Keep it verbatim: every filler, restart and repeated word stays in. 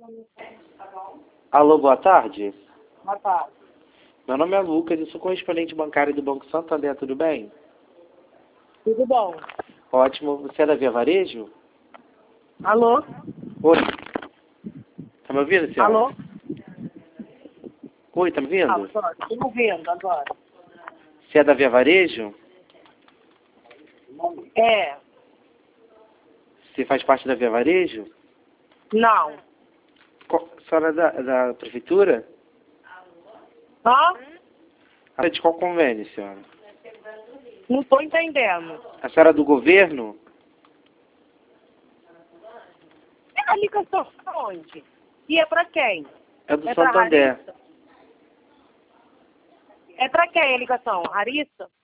Alô, boa tarde. Boa tarde. Meu nome é Lucas, eu sou correspondente bancário do Banco Santander, tudo bem? Tudo bom? Ótimo. Você é da Via Varejo? Alô? Oi. Tá me ouvindo, senhora? Alô? Oi, tá me ouvindo? Agora, estou ouvindo agora. Você é da Via Varejo? É, Você faz parte da Via Varejo? não. Qual, a senhora é da, da prefeitura? Hã? Ah, de qual convênio, senhora? Não estou entendendo. A senhora é do governo? É a ligação pra onde? E é pra quem? É do É pra Santander. Larissa? É pra quem a ligação? Larissa?